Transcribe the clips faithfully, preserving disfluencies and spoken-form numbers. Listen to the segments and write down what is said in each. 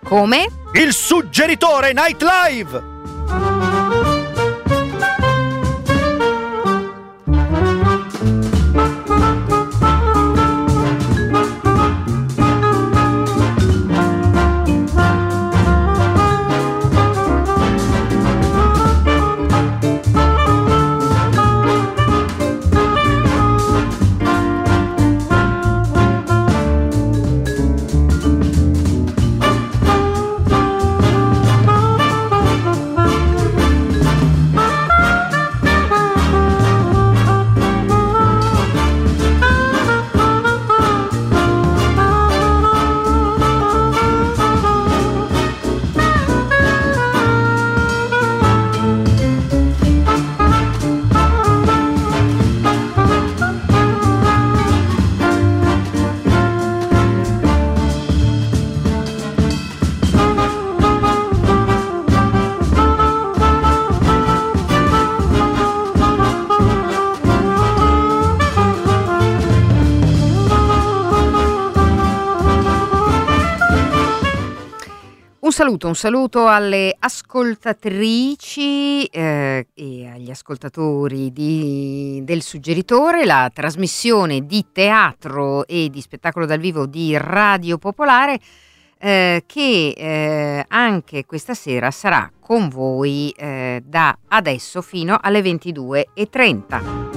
Come? Il Suggeritore Night Live! Un saluto, un saluto alle ascoltatrici eh, e agli ascoltatori di, del Suggeritore, la trasmissione di teatro e di spettacolo dal vivo di Radio Popolare eh, che eh, anche questa sera sarà con voi eh, da adesso fino alle ventidue e trenta.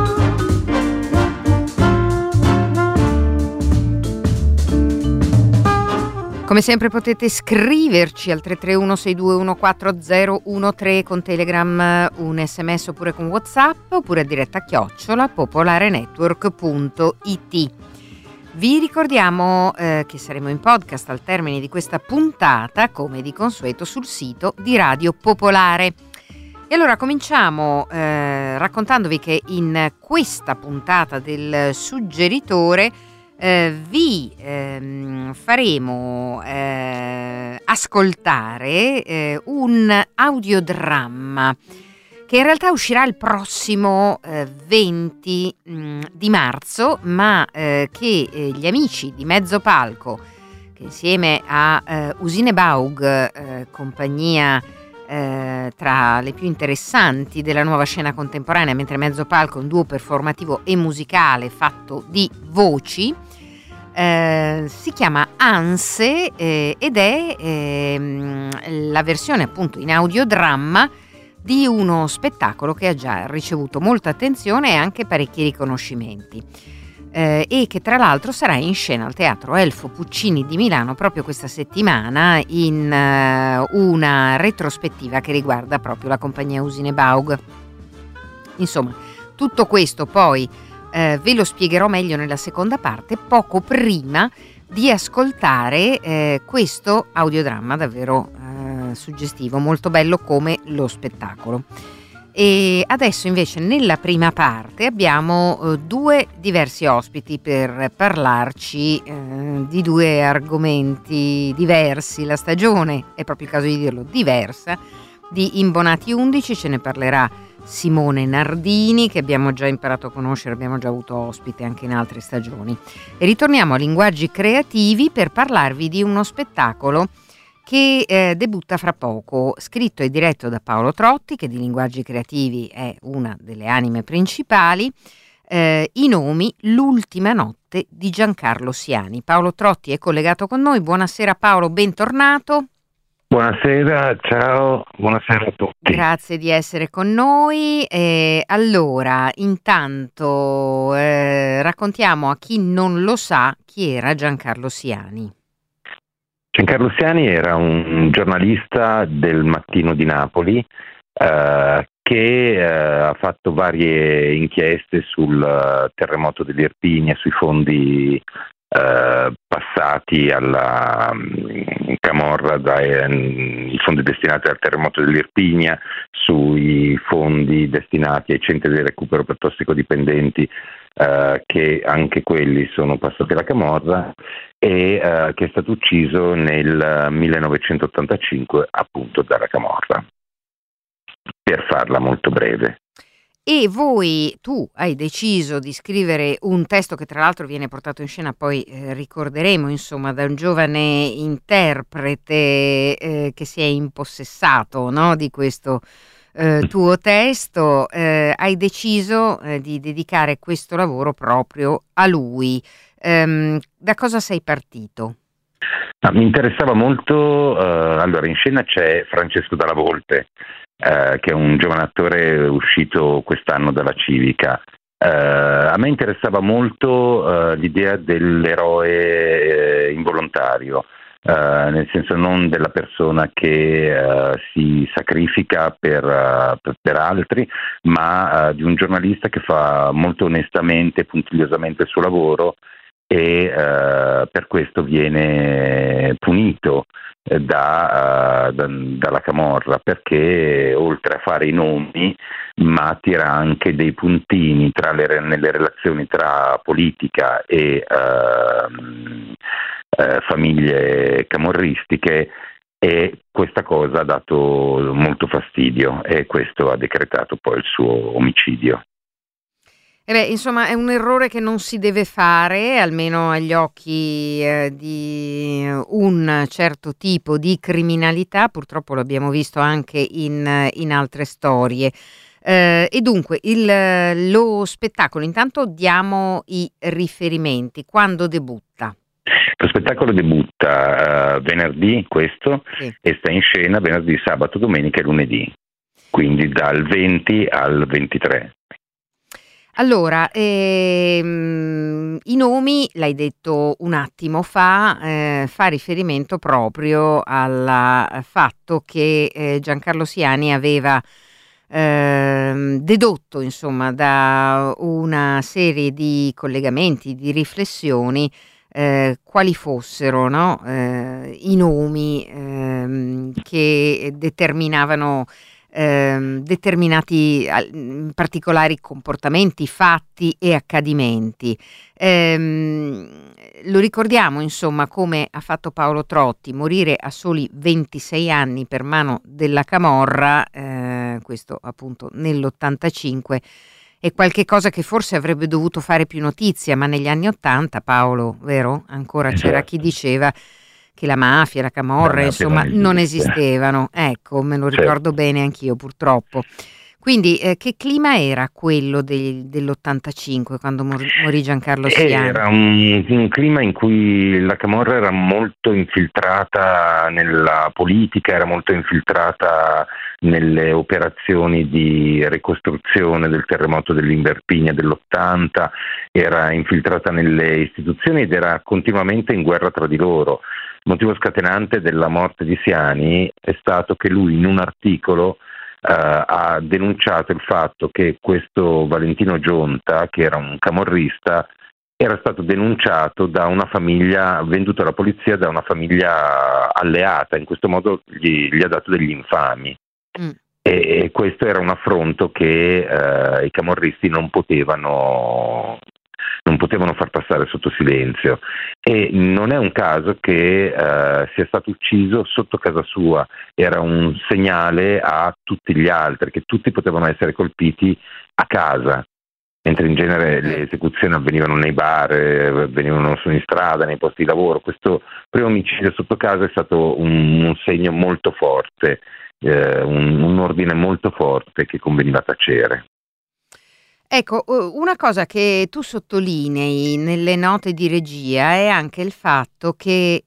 Come sempre potete scriverci al tre tre uno sei due uno quattro zero uno tre con Telegram, un sms oppure con WhatsApp, oppure a diretta chiocciola popolarenetwork punto it. Vi ricordiamo eh, che saremo in podcast al termine di questa puntata, come di consueto, sul sito di Radio Popolare. E allora cominciamo eh, raccontandovi che in questa puntata del Suggeritore Eh, vi ehm, faremo eh, ascoltare eh, un audiodramma che in realtà uscirà il prossimo eh, venti mh, di marzo, ma eh, che eh, gli amici di Mezzo Palco, che insieme a eh, Usine Baug, eh, compagnia eh, tra le più interessanti della nuova scena contemporanea, mentre Mezzo Palco è un duo performativo e musicale fatto di voci, Eh, si chiama Anse eh, ed è eh, la versione appunto in audiodramma di uno spettacolo che ha già ricevuto molta attenzione e anche parecchi riconoscimenti eh, e che tra l'altro sarà in scena al Teatro Elfo Puccini di Milano proprio questa settimana in uh, una retrospettiva che riguarda proprio la compagnia Usine Baug. Insomma, tutto questo poi Eh, ve lo spiegherò meglio nella seconda parte, poco prima di ascoltare eh, questo audiodramma davvero eh, suggestivo, molto bello come lo spettacolo. E adesso invece nella prima parte abbiamo eh, due diversi ospiti per parlarci eh, di due argomenti diversi. La stagione, è proprio il caso di dirlo, diversa, di Imbonati undici, ce ne parlerà Simone Nardini, che abbiamo già imparato a conoscere, abbiamo già avuto ospite anche in altre stagioni. E ritorniamo a Linguaggi Creativi per parlarvi di uno spettacolo che eh, debutta fra poco, scritto e diretto da Paolo Trotti, che di Linguaggi Creativi è una delle anime principali. Eh, I nomi: L'ultima notte di Giancarlo Siani. Paolo Trotti è collegato con noi. Buonasera Paolo, bentornato. Buonasera, ciao, buonasera a tutti. Grazie di essere con noi. Eh, allora, intanto eh, raccontiamo a chi non lo sa chi era Giancarlo Siani. Giancarlo Siani era un giornalista del Mattino di Napoli eh, che eh, ha fatto varie inchieste sul terremoto dell'Irpinia, sui fondi Eh, passati alla um, Camorra, dai, um, i fondi destinati al terremoto dell'Irpinia, sui fondi destinati ai centri di recupero per tossicodipendenti uh, che anche quelli sono passati alla Camorra, e uh, che è stato ucciso nel millenovecentottantacinque appunto dalla Camorra, per farla molto breve. E voi, tu hai deciso di scrivere un testo che tra l'altro viene portato in scena, poi eh, ricorderemo, insomma, da un giovane interprete eh, che si è impossessato, no, di questo eh, tuo testo. Eh, hai deciso eh, di dedicare questo lavoro proprio a lui. Ehm, da cosa sei partito? Ah, mi interessava molto, eh, allora in scena c'è Francesco Dalla Volpe, eh, che è un giovane attore uscito quest'anno dalla Civica. Eh, a me interessava molto eh, l'idea dell'eroe eh, involontario, eh, nel senso non della persona che eh, si sacrifica per, eh, per, per altri, ma eh, di un giornalista che fa molto onestamente e puntigliosamente il suo lavoro e eh, per questo viene punito eh, da, uh, da, dalla camorra, perché oltre a fare i nomi ma tira anche dei puntini tra le, nelle relazioni tra politica e uh, uh, famiglie camorristiche, e questa cosa ha dato molto fastidio e questo ha decretato poi il suo omicidio. Eh beh, insomma, è un errore che non si deve fare, almeno agli occhi eh, di un certo tipo di criminalità. Purtroppo l'abbiamo visto anche in, in altre storie. Eh, e dunque, il, lo spettacolo, intanto diamo i riferimenti. Quando debutta? Lo spettacolo debutta uh, venerdì, questo, sì, e sta in scena venerdì, sabato, domenica e lunedì, quindi dal venti al ventitré. Allora, ehm, i nomi, l'hai detto un attimo fa, eh, fa riferimento proprio al fatto che eh, Giancarlo Siani aveva ehm, dedotto, insomma, da una serie di collegamenti, di riflessioni, eh, quali fossero, no, eh, i nomi ehm, che determinavano Ehm, determinati al- particolari comportamenti, fatti e accadimenti. Ehm, lo ricordiamo, insomma, come ha fatto Paolo Trotti, morire a soli ventisei anni per mano della camorra, eh, questo appunto nell'ottantacinque, è qualche cosa che forse avrebbe dovuto fare più notizia, ma negli anni ottanta, Paolo, vero? Ancora c'era chi diceva che la mafia, la camorra, insomma, non, non esistevano. Ecco, me lo ricordo, certo, bene anch'io, purtroppo. Quindi, eh, che clima era quello del, dell'ottantacinque, quando mor- morì Giancarlo Siani? Era un, un clima in cui la camorra era molto infiltrata nella politica, era molto infiltrata nelle operazioni di ricostruzione del terremoto dell'Inverpigna dell'ottanta, era infiltrata nelle istituzioni ed era continuamente in guerra tra di loro. Il motivo scatenante della morte di Siani è stato che lui in un articolo uh, ha denunciato il fatto che questo Valentino Gionta, che era un camorrista, era stato denunciato da una famiglia, venduto alla polizia da una famiglia alleata, in questo modo gli, gli ha dato degli infami. Mm. E, e questo era un affronto che uh, i camorristi non potevano non potevano far passare sotto silenzio, e non è un caso che eh, sia stato ucciso sotto casa sua. Era un segnale a tutti gli altri che tutti potevano essere colpiti a casa, mentre in genere le esecuzioni avvenivano nei bar, avvenivano in strada, nei posti di lavoro. Questo primo omicidio sotto casa è stato un, un segno molto forte, eh, un, un ordine molto forte che conveniva tacere. Ecco, una cosa che tu sottolinei nelle note di regia è anche il fatto che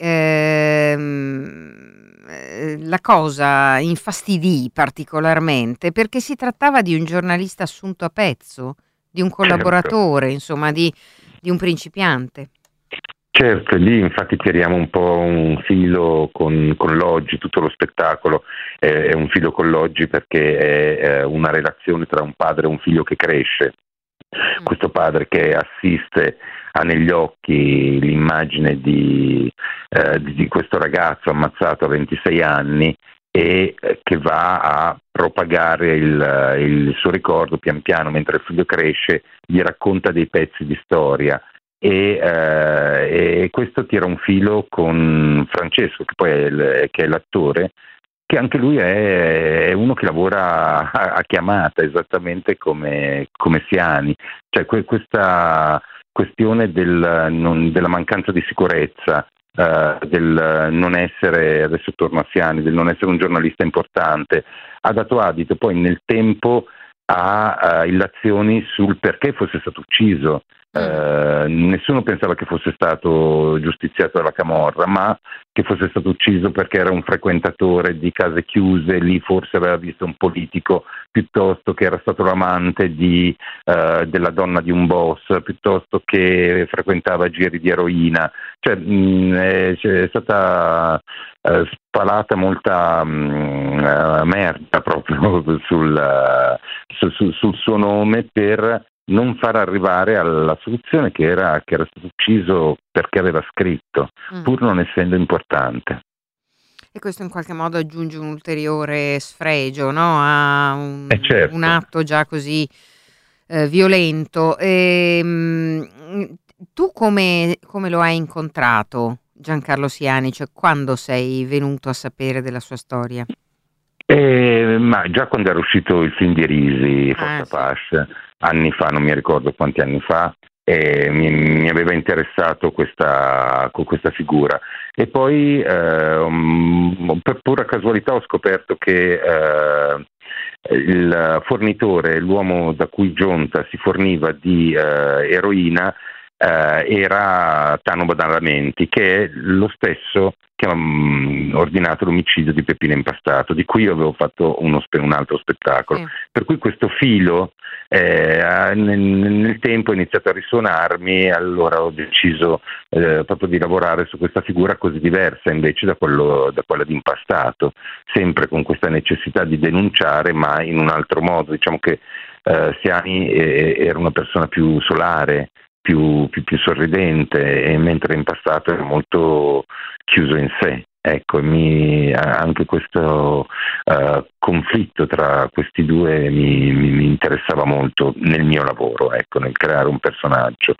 ehm, la cosa infastidì particolarmente perché si trattava di un giornalista assunto a pezzo, di un collaboratore, certo, insomma, di, di un principiante. Certo, lì infatti tiriamo un po' un filo con, con l'oggi, tutto lo spettacolo è, è un filo con l'oggi perché è, è una relazione tra un padre e un figlio che cresce. Mm. Questo padre che assiste, ha negli occhi l'immagine di, eh, di, di questo ragazzo ammazzato a ventisei anni e eh, che va a propagare il, il suo ricordo pian piano mentre il figlio cresce, gli racconta dei pezzi di storia. E, eh, e questo tira un filo con Francesco, che poi è, il, che è l'attore, che anche lui è, è uno che lavora a, a chiamata, esattamente come, come Siani. Cioè que, questa questione del, non, della mancanza di sicurezza, Uh, del non essere, adesso torno a Siani, del non essere un giornalista importante, ha dato adito poi nel tempo a uh, illazioni sul perché fosse stato ucciso. Uh, nessuno pensava che fosse stato giustiziato dalla camorra, ma che fosse stato ucciso perché era un frequentatore di case chiuse, lì forse aveva visto un politico, piuttosto che era stato l'amante di, uh, della donna di un boss, piuttosto che frequentava giri di eroina. Cioè, mh, è, è stata uh, spalata molta mh, uh, merda proprio sul, uh, su, su, sul suo nome per non far arrivare alla soluzione che era che era stato ucciso perché aveva scritto, mm. pur non essendo importante. E questo in qualche modo aggiunge un ulteriore sfregio, no? A un, eh certo. un atto già così eh, violento. E, mh, tu come, come lo hai incontrato, Giancarlo Siani? Cioè, quando sei venuto a sapere della sua storia? Eh, ma già quando era uscito il film di Risi, Forza ah, Pass, sì. anni fa, non mi ricordo quanti anni fa, eh, mi, mi aveva interessato questa, questa figura. E poi eh, um, per pura casualità ho scoperto che eh, il fornitore, l'uomo da cui Gionta si forniva di eh, eroina, Uh, era Tano Badalamenti, che è lo stesso che ha um, ordinato l'omicidio di Peppino Impastato, di cui io avevo fatto uno spe- un altro spettacolo. Sì. Per cui questo filo eh, nel, nel tempo è iniziato a risuonarmi, e allora ho deciso eh, proprio di lavorare su questa figura così diversa invece da, quello, da quella di Impastato, sempre con questa necessità di denunciare, ma in un altro modo. Diciamo che eh, Siani eh, era una persona più solare, Più, più, più sorridente, e mentre Impastato era molto chiuso in sé. Ecco, mi, anche questo uh, conflitto tra questi due mi, mi, mi interessava molto nel mio lavoro, ecco, nel creare un personaggio.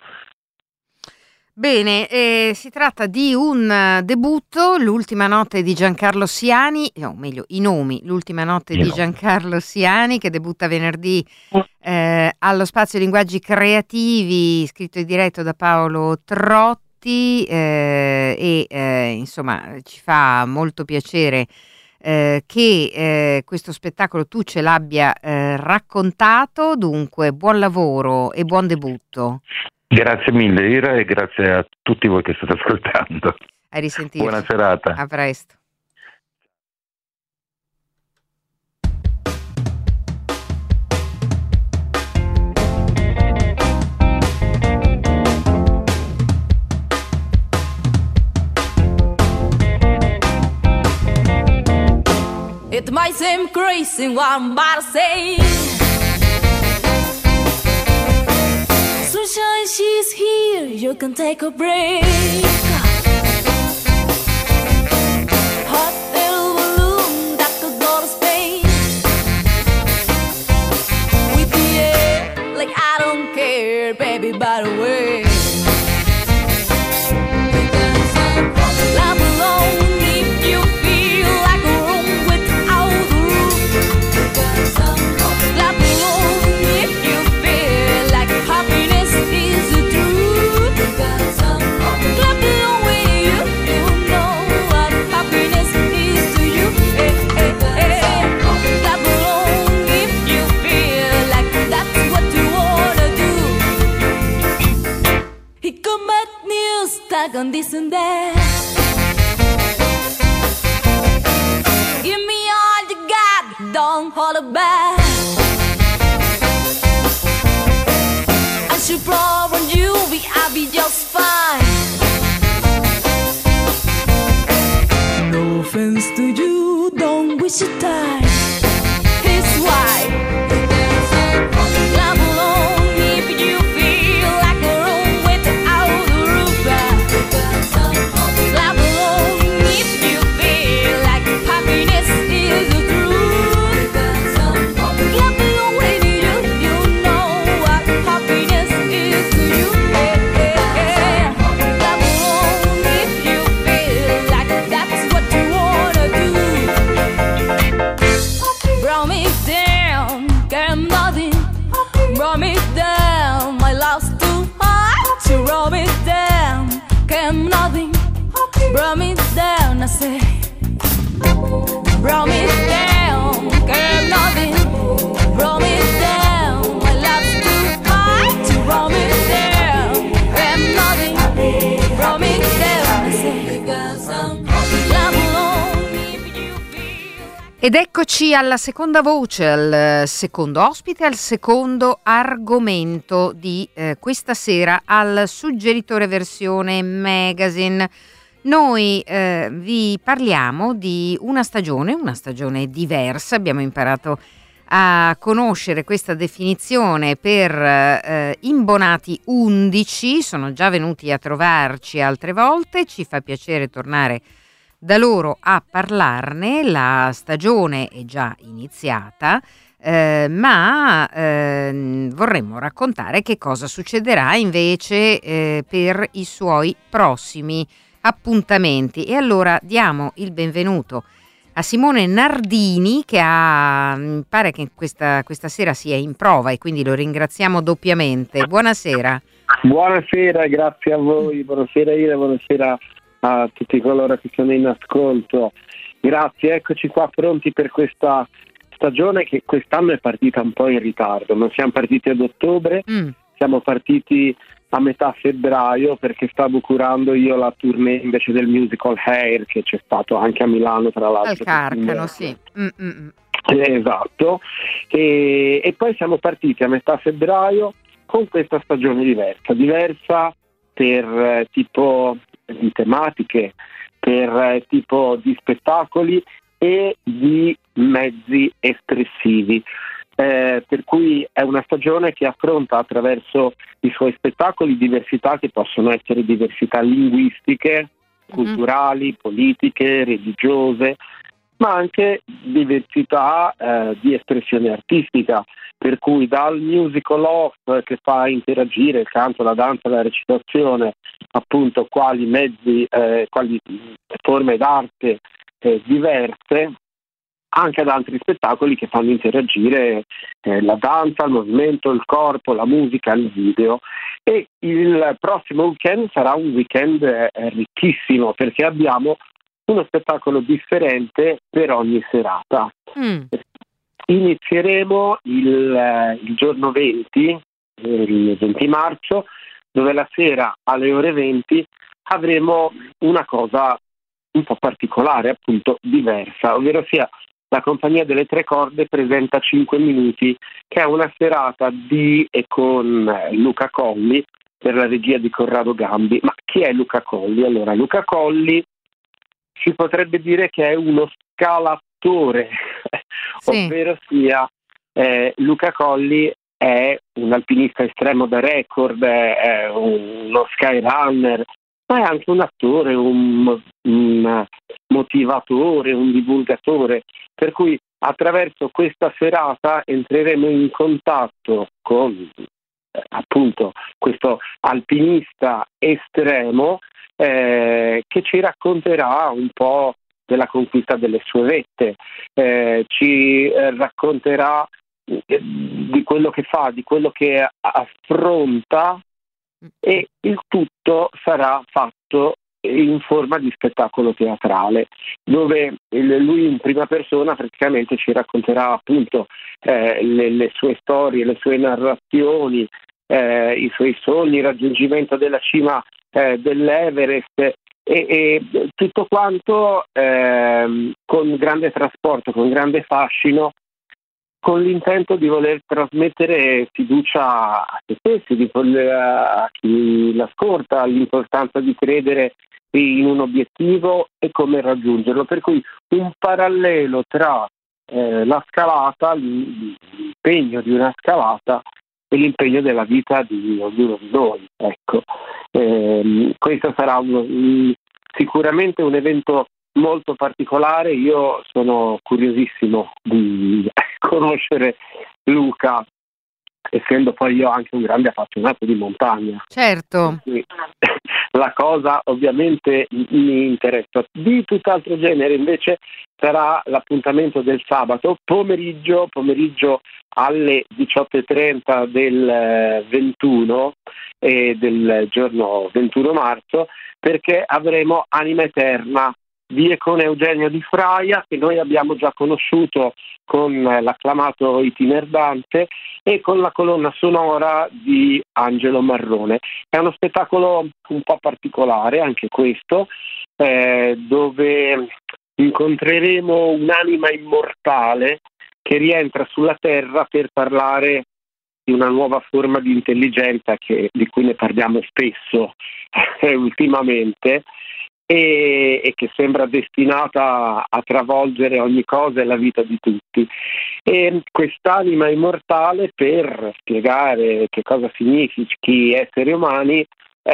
Bene, eh, si tratta di un debutto, L'ultima notte di Giancarlo Siani, o meglio i nomi, L'ultima notte di Giancarlo Siani, che debutta venerdì eh, allo Spazio Linguaggi Creativi, scritto e diretto da Paolo Trotti, eh, e eh, insomma ci fa molto piacere eh, che eh, questo spettacolo tu ce l'abbia eh, raccontato. Dunque buon lavoro e buon debutto. Grazie mille Ira, e grazie a tutti voi che state ascoltando. A risentirci. Buona serata. A presto. It might seem crazy what I'm about to say. Sunshine, she's here, you can take a break. Hot air balloon that could go to space. With the air, like I don't care, baby, by the way. Laugh alone if you feel like a room without a roof. Laugh alone if you feel like happiness is the truth. Clap along with you, you know what happiness is to you. Hey, hey, hey. Clap along if you feel like that's what you wanna do. He commit news, tag on this and that. Give me all you got, don't hold it back. I should promise you, we I'll be just fine. No offense to you, don't waste your time. Here's why. Clap along if you feel like a room without a roof. Clap along if you feel like happiness is the truth. Clap along with you, you know what happiness is to you. Hey, hey, hey. Clap along if you feel like that's what you wanna do. Ed eccoci alla seconda voce, al secondo ospite, al secondo argomento di eh, questa sera al Suggeritore Versione Magazine. Noi eh, vi parliamo di una stagione, una stagione diversa. Abbiamo imparato a conoscere questa definizione per eh, Imbonati undici, sono già venuti a trovarci altre volte, ci fa piacere tornare da loro a parlarne. La stagione è già iniziata, eh, ma eh, vorremmo raccontare che cosa succederà invece eh, per i suoi prossimi appuntamenti. E allora diamo il benvenuto a Simone Nardini, che ha, mi pare che questa, questa sera sia in prova e quindi lo ringraziamo doppiamente. Buonasera. Buonasera, grazie a voi, buonasera Ira, buonasera a tutti coloro che sono in ascolto. Grazie, eccoci qua pronti per questa stagione che quest'anno è partita un po' in ritardo. Non siamo partiti ad ottobre, mm. siamo partiti a metà febbraio perché stavo curando io la tournée invece del musical Hair, che c'è stato anche a Milano tra l'altro. Al Carcano, sì. Mm-mm. Esatto. E, e poi siamo partiti a metà febbraio con questa stagione diversa, diversa per eh, tipo di tematiche, per eh, tipo di spettacoli e di mezzi espressivi. Eh, per cui è una stagione che affronta attraverso i suoi spettacoli diversità che possono essere diversità linguistiche, culturali, mm-hmm. politiche, religiose, ma anche diversità eh, di espressione artistica, per cui dal musical off che fa interagire il canto, la danza, la recitazione, appunto quali mezzi, eh, quali forme d'arte eh, diverse, anche ad altri spettacoli che fanno interagire eh, la danza, il movimento, il corpo, la musica, il video. E il prossimo weekend sarà un weekend eh, ricchissimo perché abbiamo uno spettacolo differente per ogni serata. Mm. Inizieremo il, eh, il giorno venti, il venti marzo, dove la sera alle ore venti avremo una cosa un po' particolare, appunto diversa, ovvero sia la Compagnia delle Tre Corde presenta cinque minuti, che è una serata di e con Luca Colli per la regia di Corrado Gambi. Ma chi è Luca Colli? Allora, Luca Colli si potrebbe dire che è uno scalatore, sì. ovvero sia eh, Luca Colli è un alpinista estremo da record, è uno skyrunner, ma è anche un attore, un, un motivatore, un divulgatore, per cui attraverso questa serata entreremo in contatto con eh, appunto questo alpinista estremo eh, che ci racconterà un po' della conquista delle sue vette, eh, ci eh, racconterà eh, di quello che fa, di quello che affronta, e il tutto sarà fatto in forma di spettacolo teatrale, dove lui in prima persona praticamente ci racconterà appunto eh, le, le sue storie, le sue narrazioni, eh, i suoi sogni, il raggiungimento della cima eh, dell'Everest e, e tutto quanto eh, con grande trasporto, con grande fascino, con l'intento di voler trasmettere fiducia a se stessi, di voler, a chi l'ascolta, l'importanza di credere in un obiettivo e come raggiungerlo. Per cui un parallelo tra eh, la scalata, l'impegno di una scalata e l'impegno della vita di ognuno di noi. Ecco, eh, questo sarà un, un, sicuramente un evento molto particolare. Io sono curiosissimo di conoscere Luca, essendo poi io anche un grande appassionato di montagna. Certo. Quindi, la cosa ovviamente mi interessa. Di tutt'altro genere invece sarà l'appuntamento del sabato pomeriggio, pomeriggio alle diciotto e trenta del ventuno e del giorno ventuno marzo, perché avremo Anima Eterna di con Eugenio Di Fraia, che noi abbiamo già conosciuto con l'acclamato Itiner Dante e con la colonna sonora di Angelo Marrone. È uno spettacolo un po' particolare anche questo, eh, dove incontreremo un'anima immortale che rientra sulla Terra per parlare di una nuova forma di intelligenza che, di cui ne parliamo spesso ultimamente e, e che sembra destinata a travolgere ogni cosa e la vita di tutti. E quest'anima immortale, per spiegare che cosa significhi essere umani,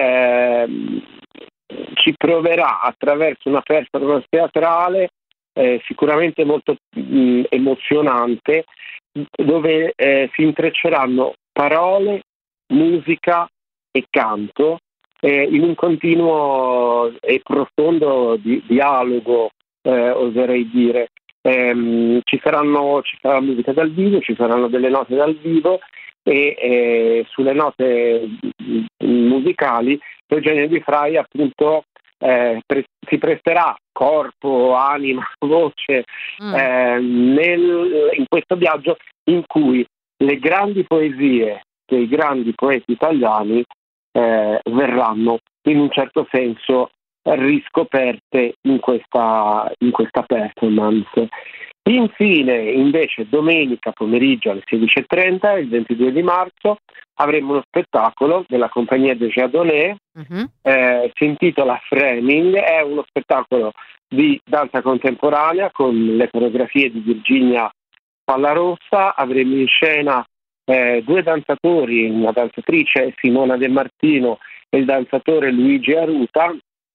ehm, ci proverà attraverso una performance teatrale eh, sicuramente molto mh, emozionante, dove eh, si intrecceranno parole, musica e canto eh, in un continuo e profondo di- dialogo, eh, oserei dire. Ehm, ci saranno, ci sarà musica dal vivo, ci saranno delle note dal vivo e eh, sulle note mh, musicali Eugenio Di Frai appunto eh, pre- si presterà corpo, anima, voce Mm. eh, nel- in questo viaggio in cui le grandi poesie dei grandi poeti italiani eh, verranno in un certo senso riscoperte in questa, in questa performance. Infine, invece, domenica pomeriggio alle sedici e trenta, il ventidue di marzo, avremo uno spettacolo della compagnia de Jardonnet, Mhm. eh, si intitola Framing, è uno spettacolo di danza contemporanea con le coreografie di Virginia Pallarossa. Avremo in scena eh, due danzatori, una danzatrice Simona De Martino e il danzatore Luigi Aruta.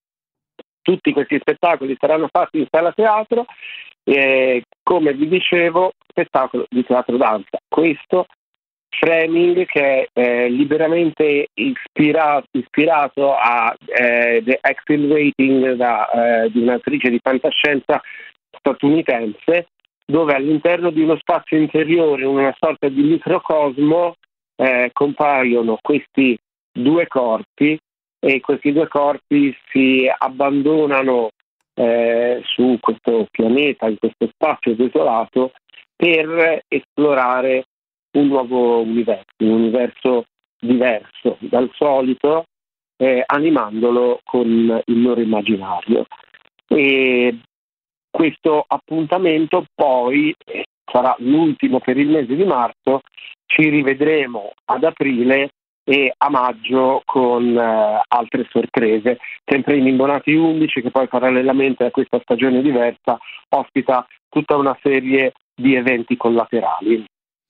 Tutti questi spettacoli saranno fatti in sala teatro, eh, come vi dicevo, spettacolo di teatro danza. Questo Framing, che è eh, liberamente ispirato, ispirato a eh, The Exhilarating da, eh, di un'attrice di fantascienza statunitense, dove all'interno di uno spazio interiore, una sorta di microcosmo, eh, compaiono questi due corpi e questi due corpi si abbandonano eh, su questo pianeta, in questo spazio desolato, per esplorare un nuovo universo, un universo diverso dal solito, eh, animandolo con il loro immaginario. E questo appuntamento poi eh, sarà l'ultimo per il mese di marzo, ci rivedremo ad aprile e a maggio con eh, altre sorprese, sempre in Imbonati undici, che poi parallelamente a questa stagione diversa ospita tutta una serie di eventi collaterali.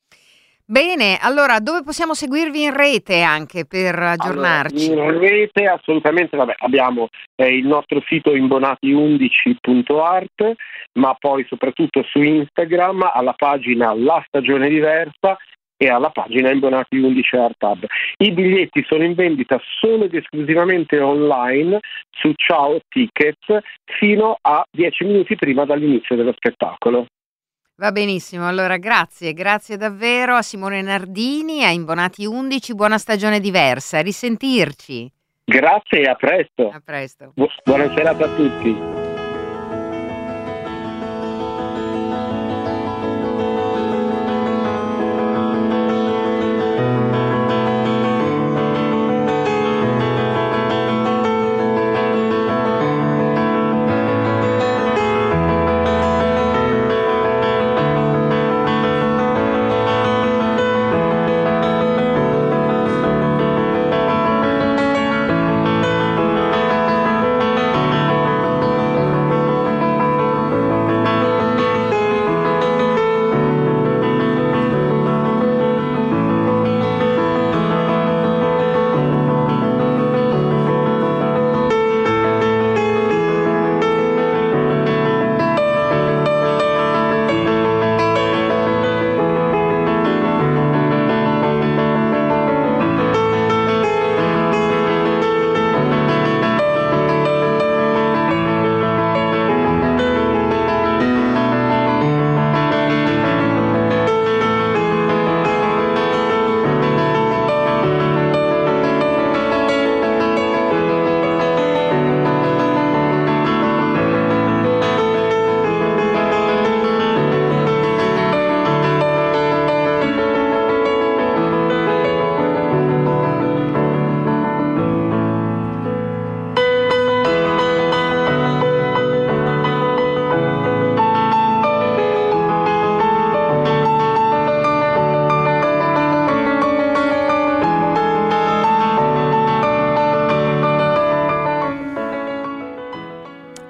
Bene, allora dove possiamo seguirvi in rete anche per aggiornarci? Allora, in rete assolutamente, vabbè, abbiamo eh, il nostro sito imbonati undici punto art, ma poi soprattutto su Instagram alla pagina La Stagione Diversa e alla pagina Imbonati undici Art Hub. I biglietti sono in vendita solo ed esclusivamente online su Ciao Tickets fino a dieci minuti prima dall'inizio dello spettacolo. Va benissimo, allora grazie, grazie davvero a Simone Nardini, a Imbonati undici, buona stagione diversa, a risentirci. Grazie e a presto. A presto. Bu- buona serata a tutti.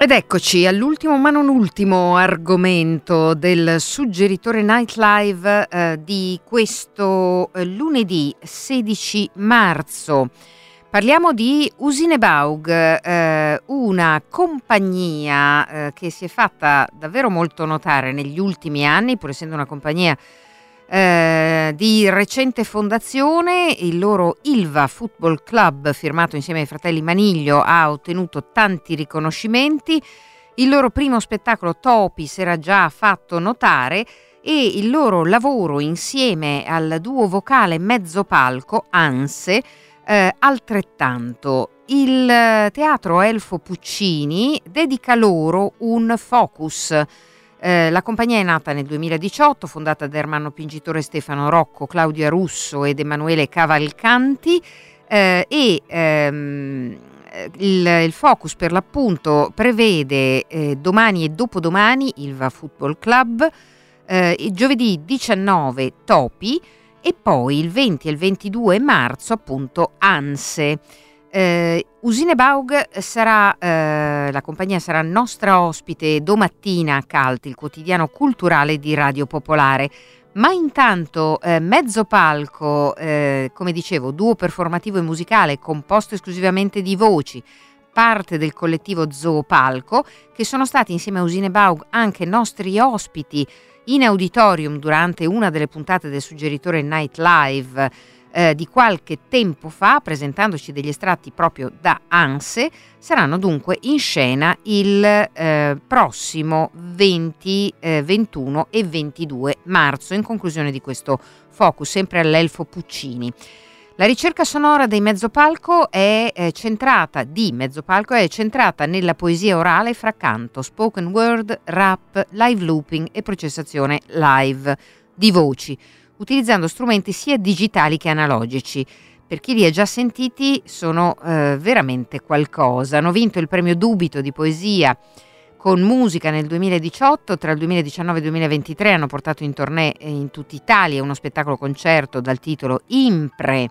Ed eccoci all'ultimo ma non ultimo argomento del suggeritore Nightlive eh, di questo eh, lunedì sedici marzo. Parliamo di Usinebaug, eh, una compagnia eh, che si è fatta davvero molto notare negli ultimi anni, pur essendo una compagnia eh, di recente fondazione. Il loro Ilva Football Club, firmato insieme ai fratelli Maniglio, ha ottenuto tanti riconoscimenti. Il loro primo spettacolo Topi si era già fatto notare e il loro lavoro insieme al duo vocale Mezzopalco, Anse, eh, altrettanto. Il Teatro Elfo Puccini dedica loro un focus. Eh, la compagnia è nata nel duemiladiciotto, fondata da Ermanno Pingitore, Stefano Rocco, Claudia Russo ed Emanuele Cavalcanti, eh, e ehm, il, il focus per l'appunto prevede eh, domani e dopodomani Ilva Football Club, eh, il giovedì diciannove Topi e poi il venti e il ventidue marzo appunto Anse. Eh, Usinebaug sarà, eh, la compagnia sarà nostra ospite domattina a Cult, il quotidiano culturale di Radio Popolare. Ma intanto eh, Mezzopalco, eh, come dicevo, duo performativo e musicale composto esclusivamente di voci, parte del collettivo Zoopalco, che sono stati insieme a Usinebaug anche nostri ospiti in auditorium durante una delle puntate del suggeritore Nightlive eh, di qualche tempo fa, presentandoci degli estratti proprio da Anse. Saranno dunque in scena il eh, prossimo venti, eh, ventuno e ventidue marzo, in conclusione di questo focus, sempre all'Elfo Puccini. La ricerca sonora dei Mezzopalco è eh, centrata, di Mezzopalco è centrata nella poesia orale fra canto, spoken word, rap, live looping e processazione live di voci, utilizzando strumenti sia digitali che analogici. Per chi li ha già sentiti sono eh, veramente qualcosa. Hanno vinto il premio Dubito di poesia con musica nel duemiladiciotto, tra il duemiladiciannove e il duemilaventitré hanno portato in tournée in tutta Italia uno spettacolo concerto dal titolo Impre,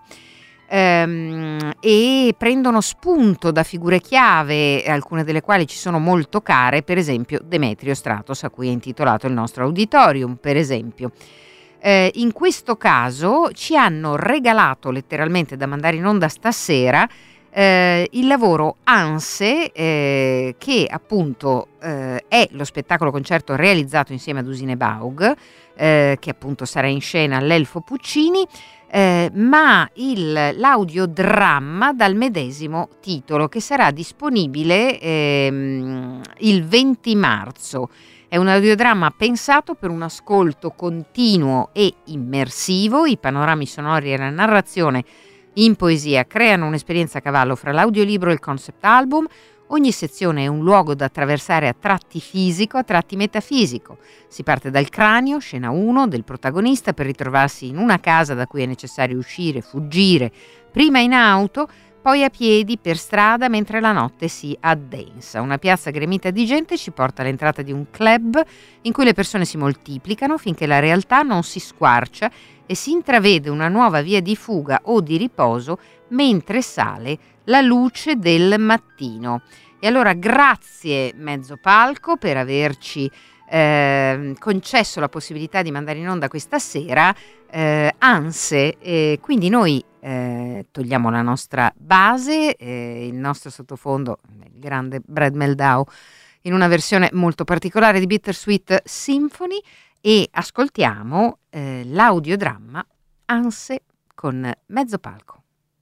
ehm, e prendono spunto da figure chiave, alcune delle quali ci sono molto care, per esempio Demetrio Stratos, a cui è intitolato il nostro auditorium, per esempio. Eh, in questo caso ci hanno regalato letteralmente da mandare in onda stasera eh, il lavoro Anse, eh, che appunto eh, è lo spettacolo concerto realizzato insieme ad Usinebaug, eh, che appunto sarà in scena all'Elfo Puccini, eh, ma il, l'audiodramma dal medesimo titolo, che sarà disponibile ehm, il venti marzo. È un audiodramma pensato per un ascolto continuo e immersivo. I panorami sonori e la narrazione in poesia creano un'esperienza a cavallo fra l'audiolibro e il concept album. Ogni sezione è un luogo da attraversare a tratti fisico, a tratti metafisico. Si parte dal cranio, scena uno, del protagonista per ritrovarsi in una casa da cui è necessario uscire, fuggire, prima in auto, poi a piedi per strada mentre la notte si addensa. Una piazza gremita di gente ci porta all'entrata di un club in cui le persone si moltiplicano finché la realtà non si squarcia e si intravede una nuova via di fuga o di riposo mentre sale la luce del mattino. E allora grazie Mezzopalco per averci eh, concesso la possibilità di mandare in onda questa sera eh, Anse, e quindi noi Eh, togliamo la nostra base, eh, il nostro sottofondo, il grande Brad Meldau, in una versione molto particolare di Bittersweet Symphony, e ascoltiamo eh, l'audiodramma Anse con Mezzopalco.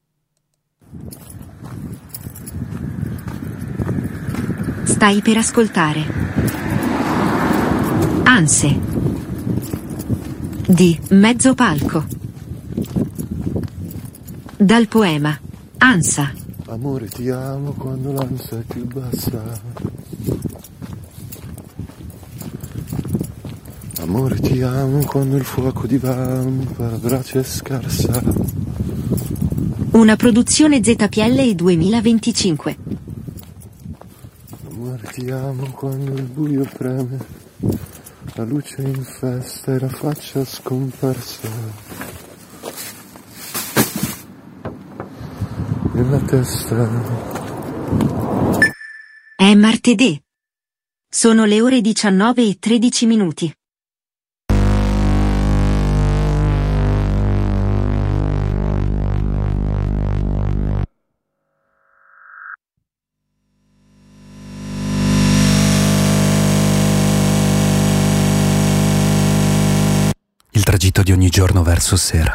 Stai per ascoltare Anse di Mezzopalco, dal poema Ansa. Amore, ti amo quando l'ansia è più bassa. Amore, ti amo quando il fuoco divampa, la brace è scarsa. Una produzione Z P L duemilaventicinque. Amore, ti amo quando il buio preme, la luce infesta e la faccia scomparsa nella testa. È martedì Sono le ore diciannove e tredici minuti. Il tragitto di ogni giorno verso sera.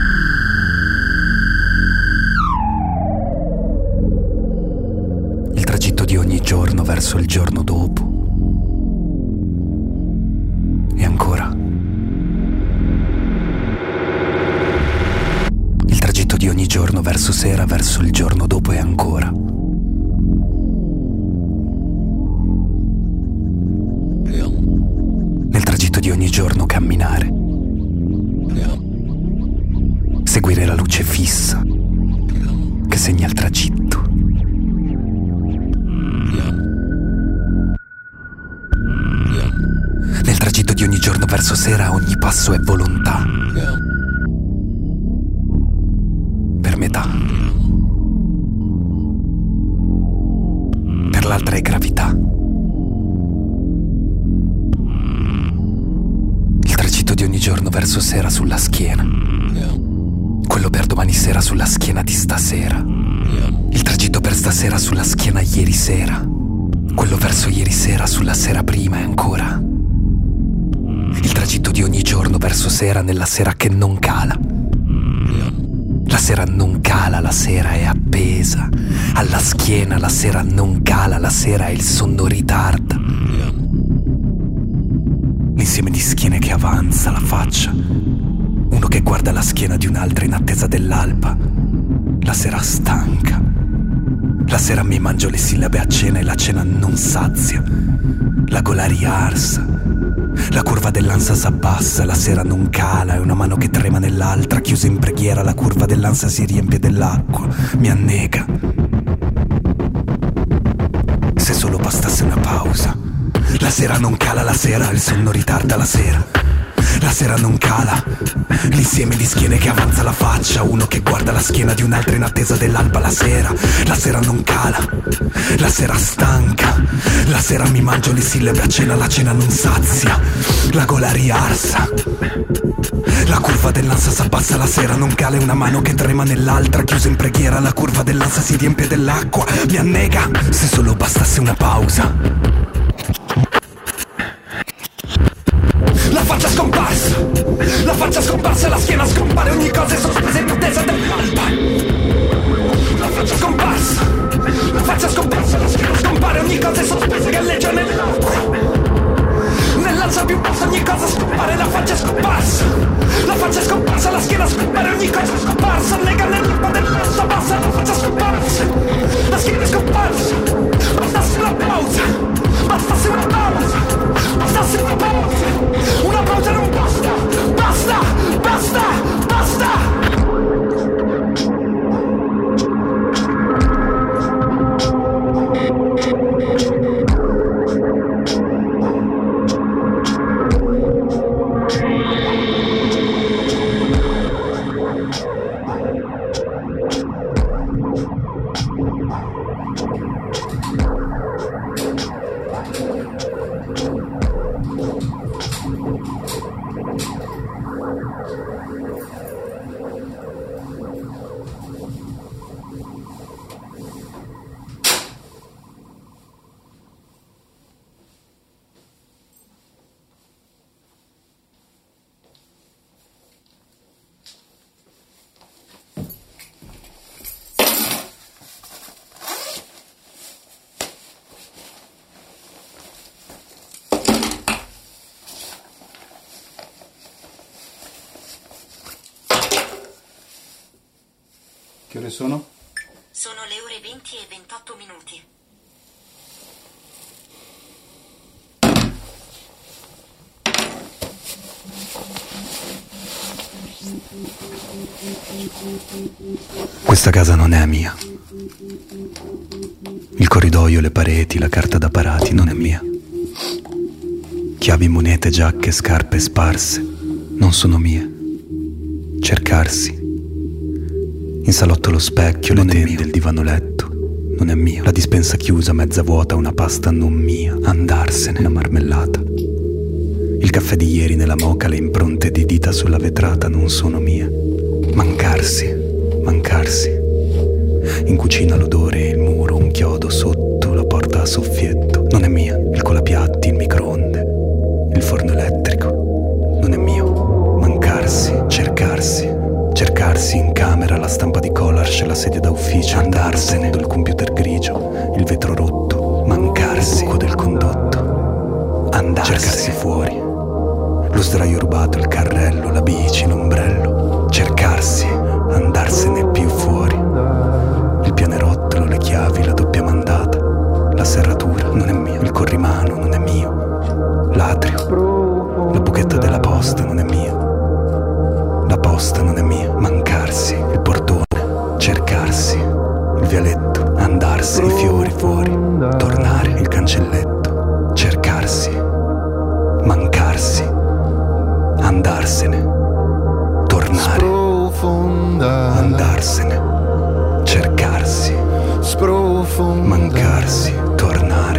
Il tragitto di ogni giorno verso il giorno dopo. E ancora. Il tragitto di ogni giorno verso sera, verso il giorno dopo e ancora. Nel tragitto di ogni giorno camminare. Seguire la luce fissa che segna il tragitto. Nel tragitto di ogni giorno verso sera ogni passo è volontà. Per metà. Per l'altra è gravità. Il tragitto di ogni giorno verso sera sulla schiena. Quello per domani sera sulla schiena di stasera. Il tragitto per stasera sulla schiena ieri sera. Quello verso ieri sera sulla sera prima e ancora. Il tragitto di ogni giorno verso sera nella sera che non cala. La sera non cala, la sera è appesa. Alla schiena la sera non cala, la sera è il sonno ritarda. L'insieme di schiene che avanza, la faccia. Uno che guarda la schiena di un'altra in attesa dell'alba. La sera stanca. La sera mi mangio le sillabe a cena e la cena non sazia. La gola riarsa. La curva dell'ansia s'abbassa, la sera non cala, è una mano che trema nell'altra, chiusa in preghiera, la curva dell'ansia si riempie dell'acqua, mi annega. Se solo bastasse una pausa. La sera non cala, la sera, il sonno ritarda la sera. La sera non cala, l'insieme di schiene che avanza la faccia, uno che guarda la schiena di un'altra in attesa dell'alba. La sera, la sera non cala, la sera stanca, la sera mi mangio le sillabe a cena, la cena non sazia, la gola riarsa. La curva dell'ansia s'abbassa, la sera non cala, è una mano che trema nell'altra, chiusa in preghiera, la curva dell'ansia si riempie dell'acqua, mi annega. Se solo bastasse una pausa. La faccia scomparsa, la faccia scomparsa, la schiena scompare, ogni cosa è sospesa in attesa dell'alba. La faccia scomparsa, la faccia scomparsa, la schiena scompare, ogni cosa è sospesa, galleggia nell'acqua. Nell'alza più bassa ogni cosa scompare, la faccia è scomparsa. La faccia è scomparsa, la schiena scompare, ogni cosa è scomparsa. Nega nell'acqua dell'alza bassa, la faccia scomparsa. La schiena è scomparsa, bastasse una pausa, bastasse una pausa, bastasse una pausa. Una pausa non basta, basta, basta, basta. Che ore sono? Sono le ore venti e ventotto minuti. Questa casa non è mia. Il corridoio, le pareti, la carta da parati non è mia. Chiavi, monete, giacche, scarpe sparse non sono mie. Cercarsi. In salotto lo specchio, le tende, il divano letto non è mio. La dispensa chiusa, mezza vuota, una pasta non mia. Andarsene, la marmellata. Il caffè di ieri nella moka, le impronte di dita sulla vetrata non sono mie. Mancarsi, mancarsi. In cucina l'odore, il muro, un chiodo sotto, la porta a soffietto. Non è mia. Il colapiatti, il microonde, il forno elettrico. Non è mio. Mancarsi, cercarsi. Cercarsi in camera, la stampa di collage, la sedia da ufficio. Andarsene, il computer grigio, il vetro rotto. Mancarsi, il buco del condotto. Andarsene. Cercarsi fuori. Lo sdraio rubato, il carrello, la bici, l'ombrello. Cercarsi, andarsene più fuori. Il pianerottolo, le chiavi, la doppia mandata. La serratura, non è mio. Il corrimano, non è mio. L'atrio, la buchetta della posta, non è mia. La posta non è mia. Mancarsi, il portone. Cercarsi, il vialetto. Andarsi, i fiori fuori. Tornare, il cancelletto. Cercarsi, mancarsi. Andarsene, tornare, andarsene, cercarsi, mancarsi, tornare,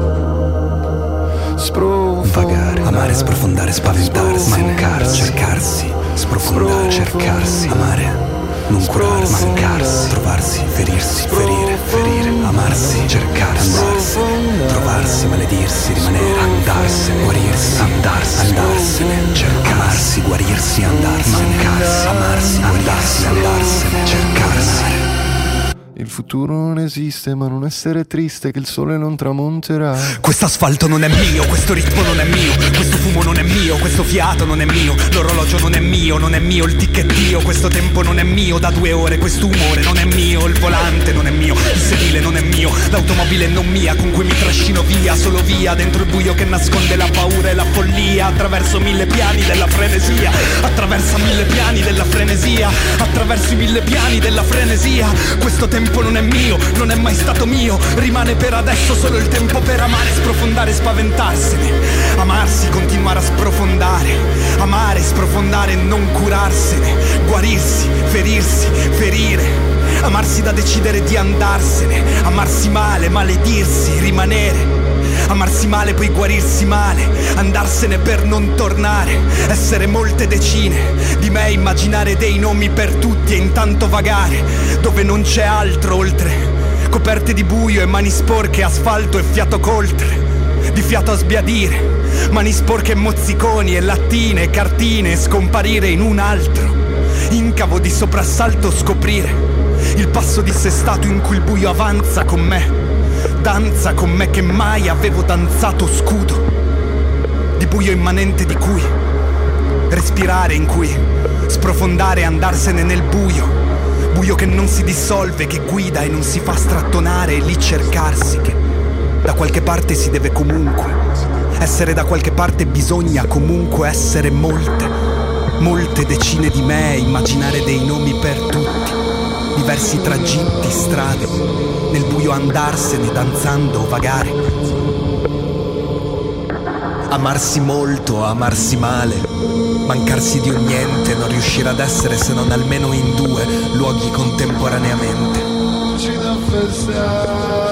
vagare, amare, sprofondare, spaventarsi, mancarsi, cercarsi, sprofondare, cercarsi, amare, non curarsi, mancarsi, trovarsi, ferirsi, ferire, ferire, amarsi, cercarsi, andarsene, trovarsi, maledirsi, rimanere, andarsene, guarirsi, andarsene, andarsene, cercarsi, guarirsi, andarsene, mancarsi, amarsi, andarsene, andarsene, cercarsi. Il futuro non esiste, ma non essere triste che il sole non tramonterà. Quest'asfalto non è mio, questo ritmo non è mio, questo fumo non è mio, questo fiato non è mio, l'orologio non è mio, non è mio il ticchettio, questo tempo non è mio da due ore, questo umore non è mio, il volante non è mio, il sedile non è mio, l'automobile non mia con cui mi trascino via, solo via dentro il buio che nasconde la paura e la follia, attraverso mille piani della frenesia, attraverso mille piani della frenesia, attraverso i mille piani della frenesia, questo tempo non è mio, non è mai stato mio, rimane per adesso solo il tempo per amare, sprofondare, spaventarsene, amarsi, continuare a sprofondare, amare, sprofondare, non curarsene, guarirsi, ferirsi, ferire, amarsi da decidere di andarsene, amarsi male, maledirsi, rimanere, amarsi male poi guarirsi male, andarsene per non tornare, essere molte decine di me, immaginare dei nomi per tutti e intanto vagare dove non c'è altro oltre, coperte di buio e mani sporche, asfalto e fiato coltre, di fiato a sbiadire, mani sporche e mozziconi e lattine e cartine e scomparire in un altro incavo di soprassalto, scoprire il passo dissestato in cui il buio avanza con me, danza con me che mai avevo danzato, scudo di buio immanente di cui respirare, in cui sprofondare e andarsene nel buio, buio che non si dissolve, che guida e non si fa strattonare, e lì cercarsi che da qualche parte si deve comunque essere, da qualche parte bisogna comunque essere molte, molte decine di me, immaginare dei nomi per tutti, diversi tragitti, strade, nel buio andarsene, danzando, vagare, amarsi molto, amarsi male, mancarsi di un niente, non riuscire ad essere se non almeno in due luoghi contemporaneamente. Ci da festa.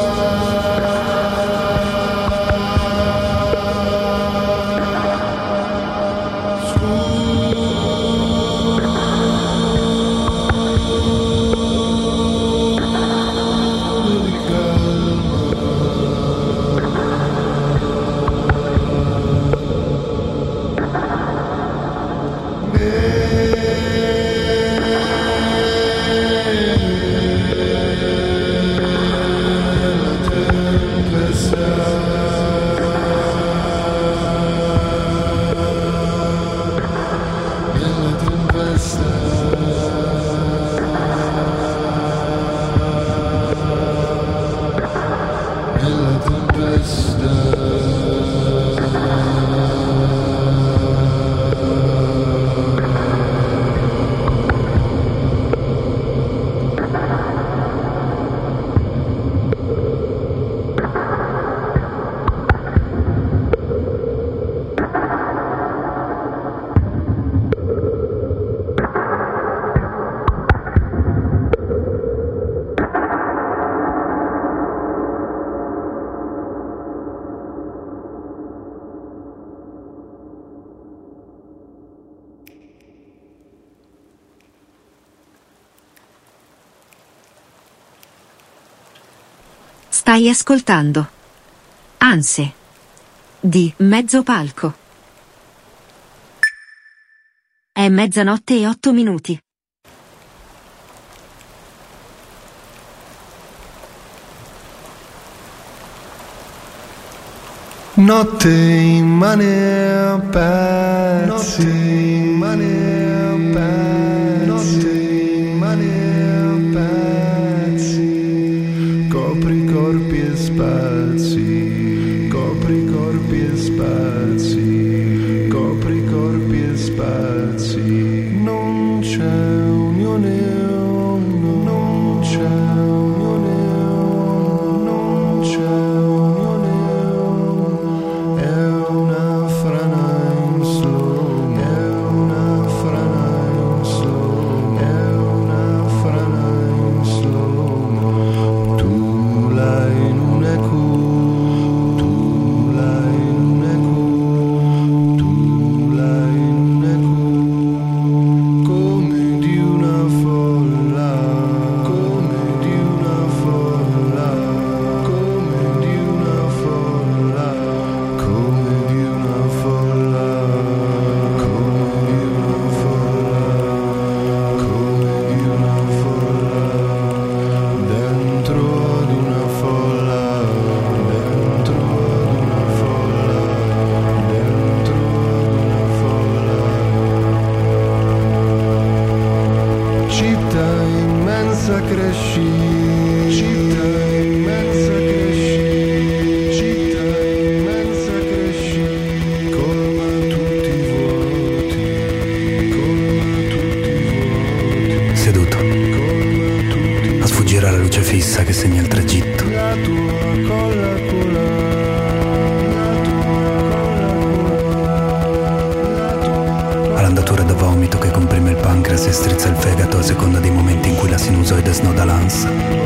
Stai ascoltando Anse di Mezzo Palco. È mezzanotte e otto minuti. Notte in mane a pezzi, notte in mane a pezzi, notte in mane a pezzi, copri corpi e spazi, copri corpi e spazi, copri corpi e spazi, non c'è unione, non c'è unione, non c'è unione. È una frana in slow, è una frana in slow, è una frana in slow. Tu l'hai in un eco, tu l'hai in un eco, tu l'hai in un eco, come di una folla, come di una folla, come di una folla. Come di una folla, come di una folla, come di una folla, dentro ad una folla, dentro ad una folla, dentro ad una folla. Città immensa cresci, città immensa cresci, città immensa cresci, colma tutti i vuoti, colma tutti i vuoti, Seduto, colma tutti a sfuggire alla luce fissa che segna il tragitto. la tua colla cola, la tua colla cola, la tua All'andatura da vomito che comprime il pancreas e strizza il fegato a seconda dei momenti in cui la sinusoide snoda l'ansa.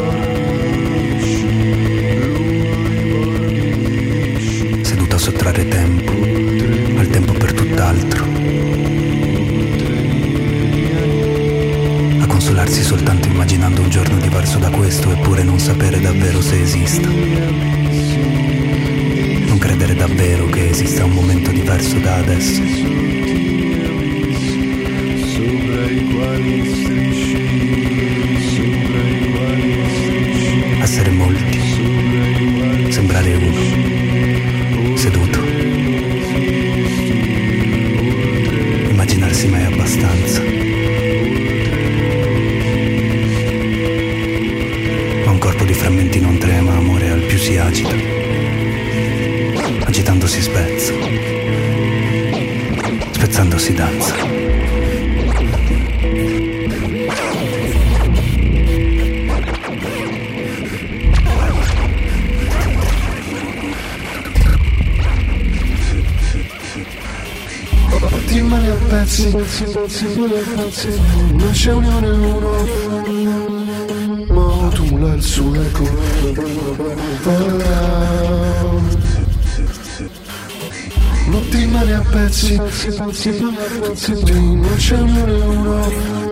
Seduto a sottrarre tempo al tempo per tutt'altro, a consolarsi soltanto immaginando un giorno diverso da questo, eppure non sapere davvero se esista, non credere davvero che esista un momento diverso da adesso. sopra i quali strisci, sopra i quali strisci, Essere molti, sopra i quali sembrare uno, seduto, immaginarsi mai abbastanza. Ma un corpo di frammenti non trema, amore al più si agita, agitando si spezza, spezzando si danza. ti mani a pezzi, non c'è unione uno, ma tumula il suo eco. Non ti mani a pezzi, non c'è unione uno,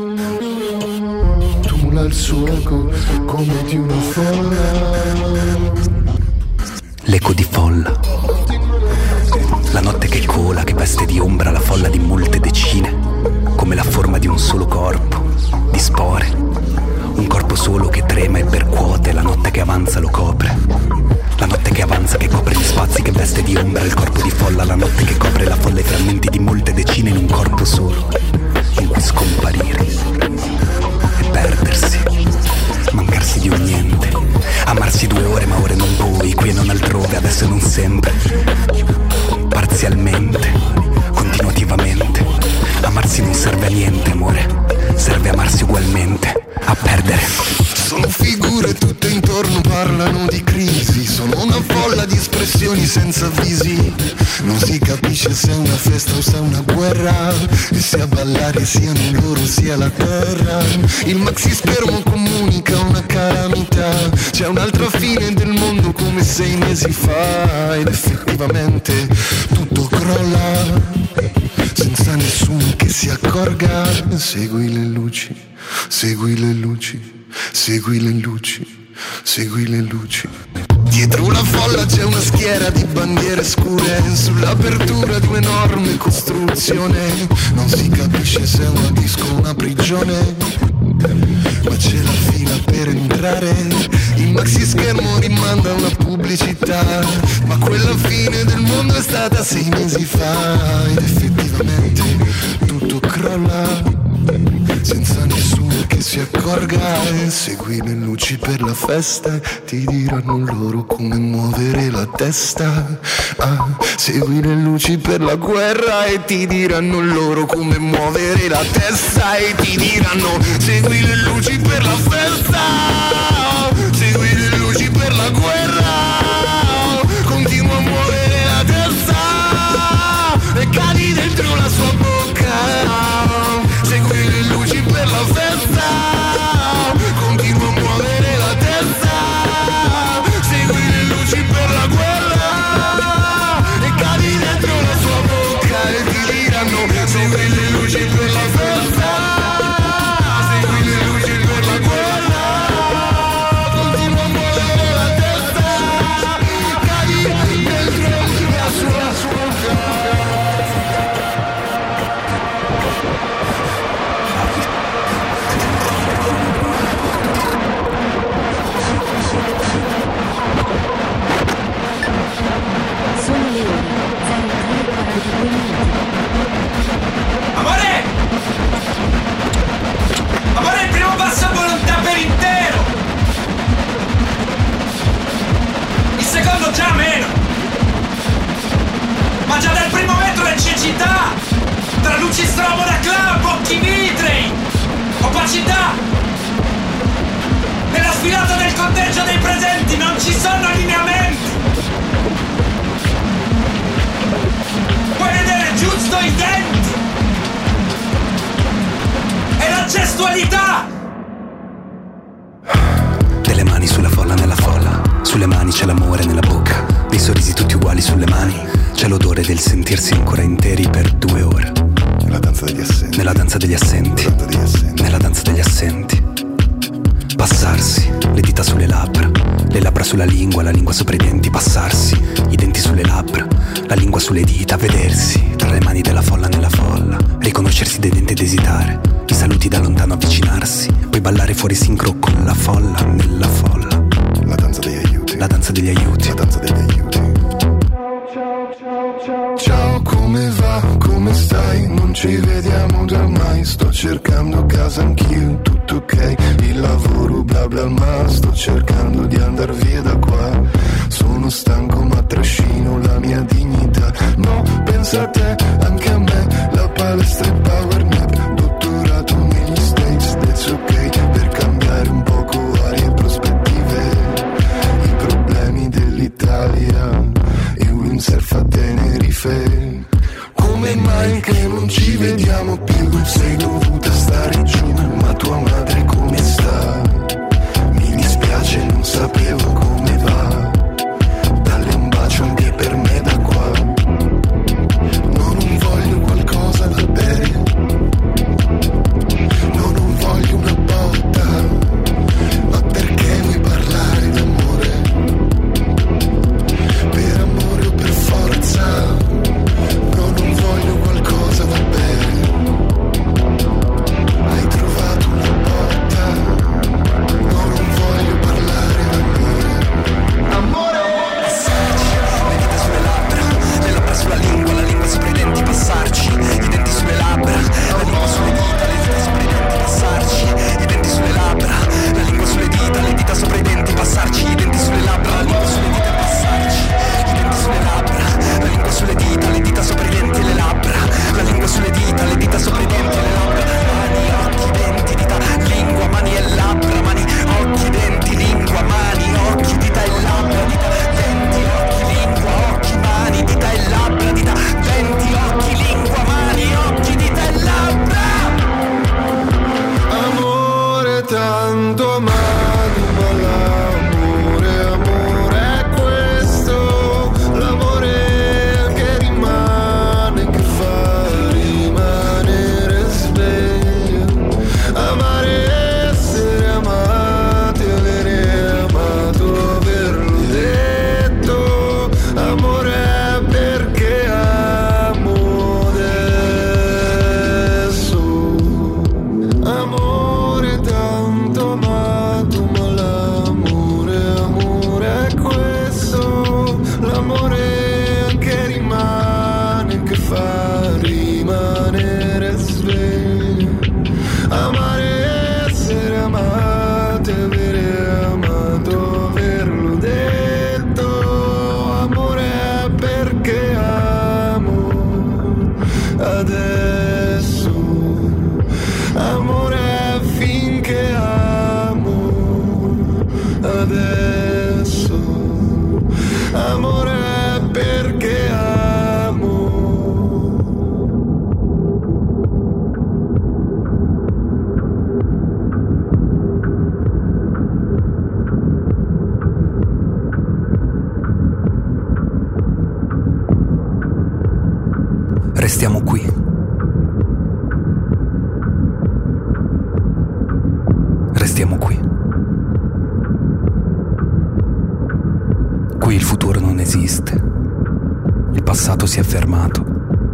tumula il suo eco come di una folla. L'eco di folla, la notte che cola, che veste di ombra la folla di molte decine, come la forma di un solo corpo, di spore, un corpo solo che trema e percuote, la notte che avanza lo copre, la notte che avanza che copre gli spazi, che veste di ombra il corpo di folla, la notte che copre la folla e frammenti di molte decine in un corpo solo, in cui scomparire e perdersi, mancarsi di un niente, amarsi due ore ma ore non poi, qui e non altrove, adesso e non sempre, parzialmente, continuativamente. Amarsi non serve a niente, amore, serve amarsi ugualmente, a perdere. Sono figure tutte intorno, parlano di crisi, sono una folla di espressioni senza visi. Non si capisce se è una festa o se è una guerra, e se a ballare siano loro sia la terra. Il maxispermo comunica una calamità, c'è un'altra fine del mondo come sei mesi fa, ed effettivamente tutto crolla senza nessuno che si accorga. Segui le luci, segui le luci, segui le luci, segui le luci. Dietro la folla c'è una schiera di bandiere scure, sull'apertura di un'enorme costruzione. Non si capisce se è una disco o una prigione, ma c'è la fila per entrare. Il maxi schermo rimanda una pubblicità, ma quella fine del mondo è stata sei mesi fa. Ed effettivamente tutto crolla senza nessuno che si accorga. Segui le luci per la festa, ti diranno loro come muovere la testa. Ah, segui le luci per la guerra e ti diranno loro come muovere la testa. E ti diranno segui le luci per la festa, segui le luci per la guerra, continua a muovere la testa e cadi dentro la sua bocca. Segui le luci per la festa, continua a muovere la testa. Segui le luci per la guerra e cadi dentro la sua bocca. E ti diranno segui le luci per la festa, segui le luci per la guerra, continua a muovere la testa, cadi dentro la sua bocca. Sono le ore zero tre e quarantadue minuti. Amore! Amore, il primo passo è volontà per intero! Il secondo già meno! Ma già dal primo metro è cecità! Tra luci strobo da club, occhi vitrei! Opacità! Nella sfilata del conteggio dei presenti non ci sono lineamenti! Puoi vedere giusto i denti! E la gestualità! Delle mani sulla folla nella folla, sulle mani c'è l'amore nella bocca, dei sorrisi tutti uguali sulle mani, c'è l'odore del sentirsi ancora interi per due ore. Nella danza degli assenti, nella danza degli assenti, nella danza degli assenti. Passarsi, le dita sulle labbra, le labbra sulla lingua, la lingua sopra i denti. Passarsi, i denti sulle labbra, la lingua sulle dita. Vedersi tra le mani della folla nella folla, riconoscersi dei denti ed esitare, i saluti da lontano avvicinarsi, poi ballare fuori sincro con la folla nella folla. La danza degli aiuti, la danza degli aiuti, la danza degli aiuti. Ciao, come va? Come stai? Non ci vediamo da ormai. Sto cercando casa anch'io, tutto ok. Il lavoro bla bla ma sto cercando di andar via da qua. Sono stanco ma trascino la mia dignità. No, pensa a te, anche a me. La palestra e power nap, dottorato negli States, that's ok. Per cambiare un poco aria e prospettive, i problemi dell'Italia e windsurf a Tenerife. Come mai che non ci vediamo più? Sei dovuta stare giù, ma tua madre come sta? Mi dispiace, non sapevo come va. Dalle un bacio anche per me da qua. No, non voglio qualcosa da bere, no, non voglio una botta. Ma perché vuoi parlare d'amore? Per amore o per forza? No, non voglio qualcosa da bere. Hai trovato una botta? No, non voglio parlare da me. adesso, amore finché amo, adesso, amore perché amo. Restiamo qui. Restiamo qui. Qui il futuro non esiste. Il passato si è fermato.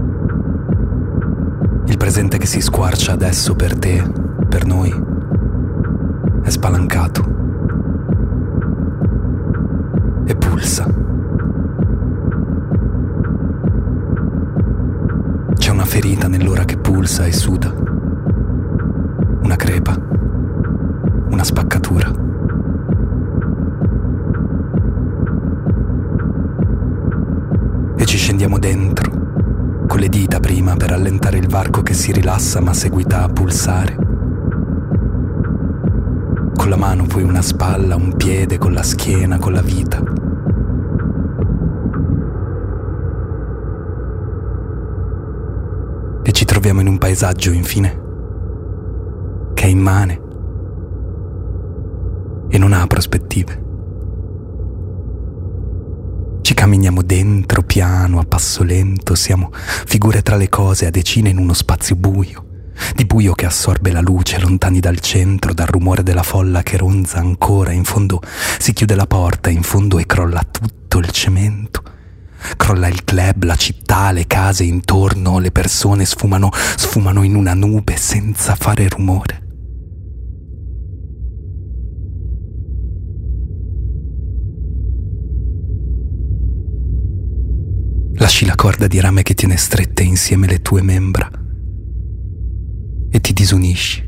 Il presente che si squarcia adesso per te, per noi, è spalancato. E pulsa. C'è una ferita nell'ora che pulsa e suda. Una crepa. Una spaccatura. E ci scendiamo dentro, con le dita prima per allentare il varco che si rilassa ma seguita a pulsare. Con la mano poi una spalla, un piede, con la schiena, con la vita. E ci troviamo in un paesaggio, infine, che è immane e non ha prospettive. Ci camminiamo dentro, piano, a passo lento, siamo figure tra le cose a decine in uno spazio buio, di buio che assorbe la luce, lontani dal centro, dal rumore della folla che ronza ancora. In fondo si chiude la porta, in fondo, e crolla tutto il cemento. Crolla il club, la città, le case intorno, le persone sfumano, sfumano in una nube senza fare rumore. Lasci la corda di rame che tiene strette insieme le tue membra e ti disunisci.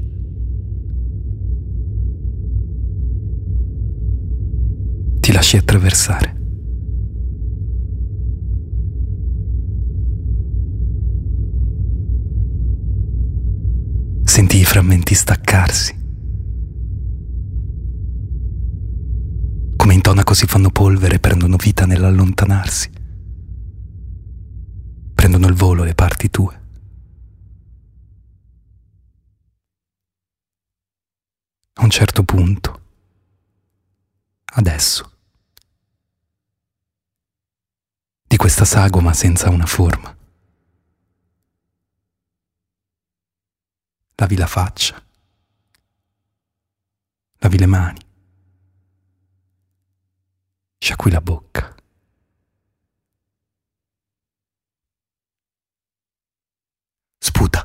Ti lasci attraversare. Senti i frammenti staccarsi. Come in tonaco si fanno polvere, prendono vita nell'allontanarsi. Prendono il volo le parti tue. A un certo punto, adesso, di questa sagoma senza una forma, lavi la faccia, lavi le mani, sciacqui la bocca. Sputa.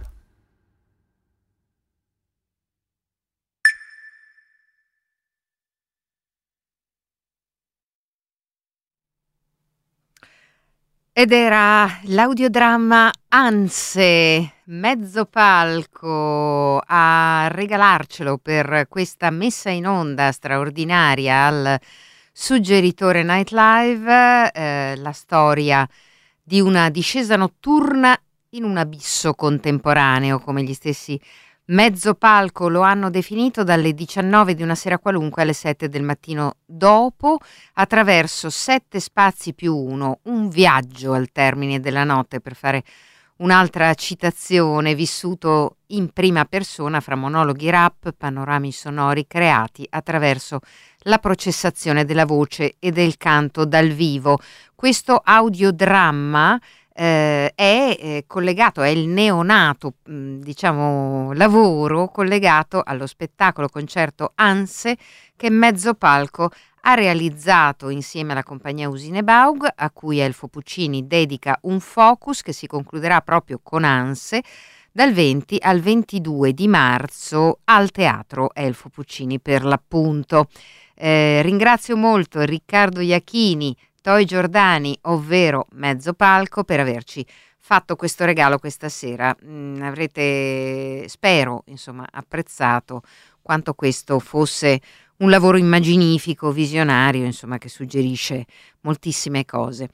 Ed era l'audiodramma Anse, mezzo palco, a regalarcelo per questa messa in onda straordinaria al Suggeritore Nightlive, eh, la storia di una discesa notturna in un abisso contemporaneo, come gli stessi mezzo palco lo hanno definito, dalle diciannove di una sera qualunque alle sette del mattino dopo, attraverso sette spazi più uno, un viaggio al termine della notte, per fare un'altra citazione, vissuto in prima persona fra monologhi rap, panorami sonori creati attraverso la processazione della voce e del canto dal vivo. Questo audiodramma Eh, è eh, collegato, è il neonato, mh, diciamo, lavoro collegato allo spettacolo concerto Anse che Mezzo Palco ha realizzato insieme alla compagnia Usine Baug, a cui Elfo Puccini dedica un focus che si concluderà proprio con Anse dal venti al ventidue di marzo al Teatro Elfo Puccini, per l'appunto. Eh, ringrazio molto Riccardo Iachini, Toi Giordani, ovvero Mezzo Palco, per averci fatto questo regalo questa sera. Mm, avrete, spero, insomma, apprezzato quanto questo fosse un lavoro immaginifico, visionario, insomma, che suggerisce moltissime cose.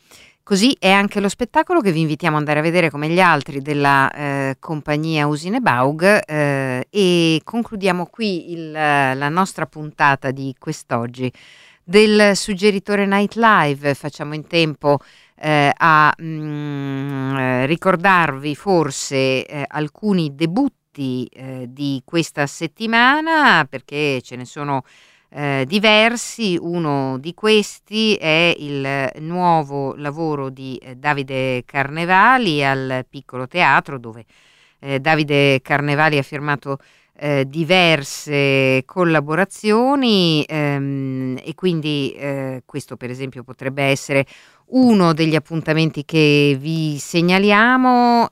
Così è anche lo spettacolo che vi invitiamo ad andare a vedere come gli altri della eh, compagnia Usine Baug eh, e concludiamo qui il, la nostra puntata di quest'oggi del Suggeritore Night Live. Facciamo in tempo eh, a mm, eh, ricordarvi forse eh, alcuni debutti eh, di questa settimana, perché ce ne sono eh, diversi. Uno di questi è il nuovo lavoro di eh, Davide Carnevali al Piccolo Teatro, dove eh, Davide Carnevali ha firmato Eh, diverse collaborazioni ehm, e quindi eh, questo per esempio potrebbe essere uno degli appuntamenti che vi segnaliamo,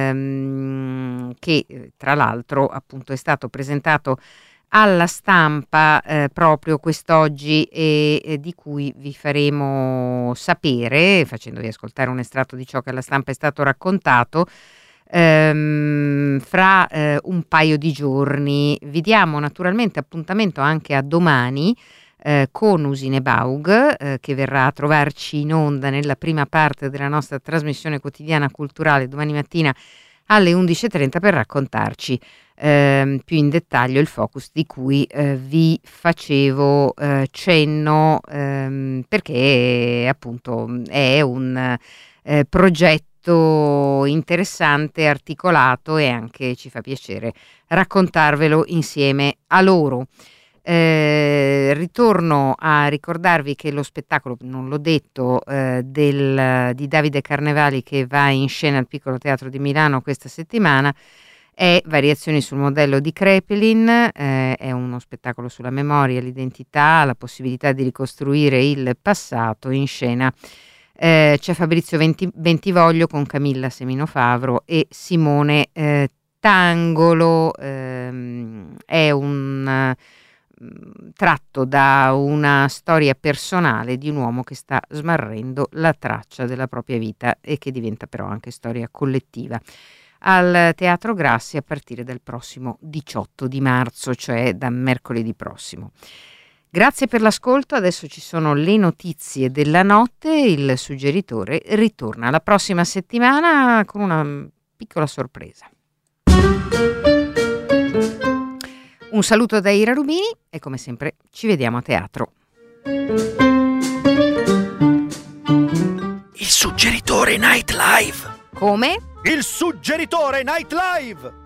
ehm, che eh, tra l'altro appunto è stato presentato alla stampa eh, proprio quest'oggi e, e di cui vi faremo sapere facendovi ascoltare un estratto di ciò che alla stampa è stato raccontato. Ehm, fra eh, un paio di giorni. Vi diamo naturalmente appuntamento anche a domani eh, con Usine Baug eh, che verrà a trovarci in onda nella prima parte della nostra trasmissione quotidiana culturale domani mattina alle undici e trenta per raccontarci eh, più in dettaglio il focus di cui eh, vi facevo eh, cenno ehm, perché appunto è un eh, progetto interessante, articolato e anche ci fa piacere raccontarvelo insieme a loro. Eh, ritorno a ricordarvi che lo spettacolo, non l'ho detto, eh, del, di Davide Carnevali che va in scena al Piccolo Teatro di Milano questa settimana è Variazioni sul modello di Krepelin, eh, è uno spettacolo sulla memoria, l'identità, la possibilità di ricostruire il passato in scena. Eh, c'è Fabrizio Venti, Bentivoglio con Camilla Semino Favro e Simone eh, Tangolo. Ehm, è un uh, tratto da una storia personale di un uomo che sta smarrendo la traccia della propria vita e che diventa però anche storia collettiva. Al Teatro Grassi a partire dal prossimo diciotto di marzo, cioè da mercoledì prossimo. Grazie per l'ascolto, adesso ci sono le notizie della notte, il suggeritore ritorna la prossima settimana con una piccola sorpresa. Un saluto da Ira Rubini e come sempre ci vediamo a teatro. Il Suggeritore Night Live. Come? Il Suggeritore Night Live.